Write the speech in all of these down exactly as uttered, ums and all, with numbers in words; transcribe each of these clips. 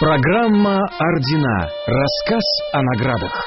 Программа «Ордена». Рассказ о наградах.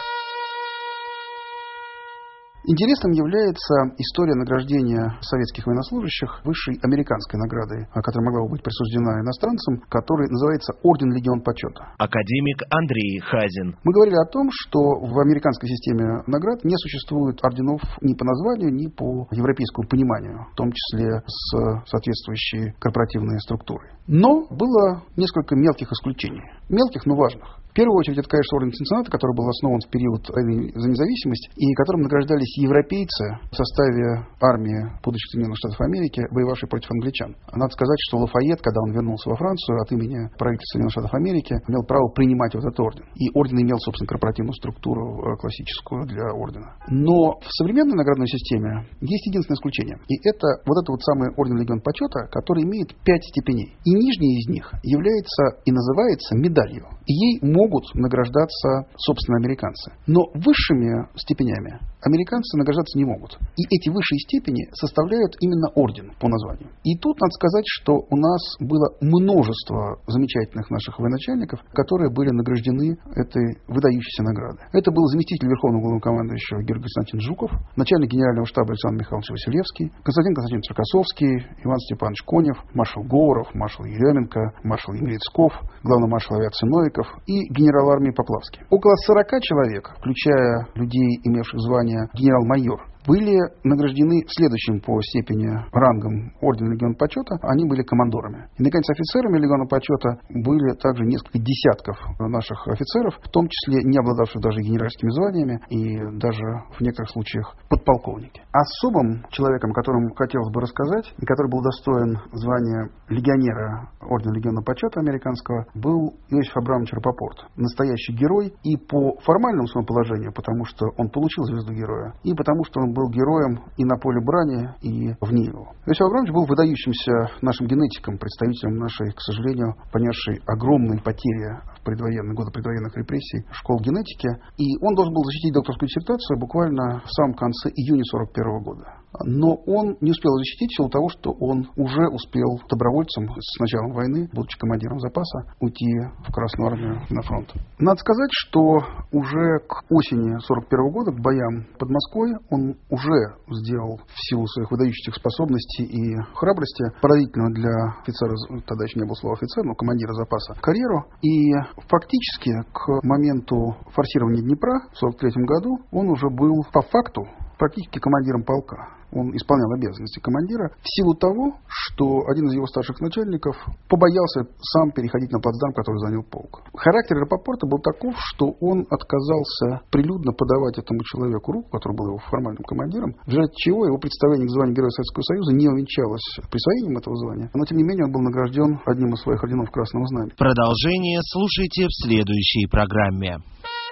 Интересным является история награждения советских военнослужащих высшей американской наградой, которая могла бы быть присуждена иностранцам, который называется Орден Легион Почета. Академик Андрей Хазин. Мы говорили о том, что в американской системе наград не существует орденов ни по названию, ни по европейскому пониманию, в том числе с соответствующей корпоративной структурой. Но было несколько мелких исключений. Мелких, но важных. В первую очередь, это, конечно, орден Цинциннати, который был основан в период войны за независимость, и которым награждались европейцы в составе армии будущих Соединенных Штатов Америки, воевавшей против англичан. Надо сказать, что Лафайет, когда он вернулся во Францию, от имени правительства Соединенных Штатов Америки, имел право принимать вот этот орден. И орден имел, собственно, корпоративную структуру классическую для ордена. Но в современной наградной системе есть единственное исключение. И это вот этот вот самый орден Легион Почета, который имеет пять степеней. И нижняя из них является и называется медалью. И ей могут награждаться, собственно, американцы. Но высшими степенями американцы награждаться не могут. И эти высшие степени составляют именно орден по названию. И тут надо сказать, что у нас было множество замечательных наших военачальников, которые были награждены этой выдающейся наградой. Это был заместитель Верховного Главнокомандующего Георгий Константинович Жуков, начальник Генерального штаба Александр Михайлович Василевский, Константин Константинович Рокоссовский, Иван Степанович Конев, маршал Говоров, маршал Еременко, маршал Емельцков, главный маршал авиации Новиков и генерал армии Поплавский. Около сорока человек, включая людей, имевших звание генерал-майор, были награждены следующим по степени рангом ордена Легиона Почета. Они были командорами. И, наконец, офицерами Легиона Почета были также несколько десятков наших офицеров, в том числе не обладавших даже генеральскими званиями и даже в некоторых случаях подполковники. Особым человеком, о котором хотелось бы рассказать, и который был достоин звания легионера ордена Легиона Почета американского, был Иосиф Абрамович Рапопорт. Настоящий герой и по формальному своему положению, потому что он получил звезду героя, и потому что он был героем и на поле брани, и вне его. Иосиф Абрамович был выдающимся нашим генетиком, представителем нашей, к сожалению, понесшей огромные потери в предвоенные годы предвоенных репрессий школ генетики. И он должен был защитить докторскую диссертацию буквально в самом конце июня сорок первого года. Но он не успел защитить в силу того, что он уже успел добровольцем с началом войны, будучи командиром запаса, уйти в Красную армию на фронт. Надо сказать, что уже к осени сорок первого года, к боям под Москвой, он уже сделал в силу своих выдающихся способностей и храбрости, поразительного для офицера, тогда еще не было слова офицер, но командира запаса, карьеру. И фактически к моменту форсирования Днепра в сорок третьем году он уже был по факту практически командиром полка. Он исполнял обязанности командира в силу того, что один из его старших начальников побоялся сам переходить на плацдарм, который занял полк. Характер Рапопорта был таков, что он отказался прилюдно подавать этому человеку руку, который был его формальным командиром, в результате чего его представление к званию Героя Советского Союза не увенчалось присвоением этого звания, но тем не менее он был награжден одним из своих орденов Красного Знамени. Продолжение слушайте в следующей программе.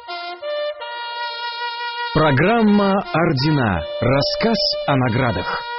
Программа «Ордена». Рассказ о наградах.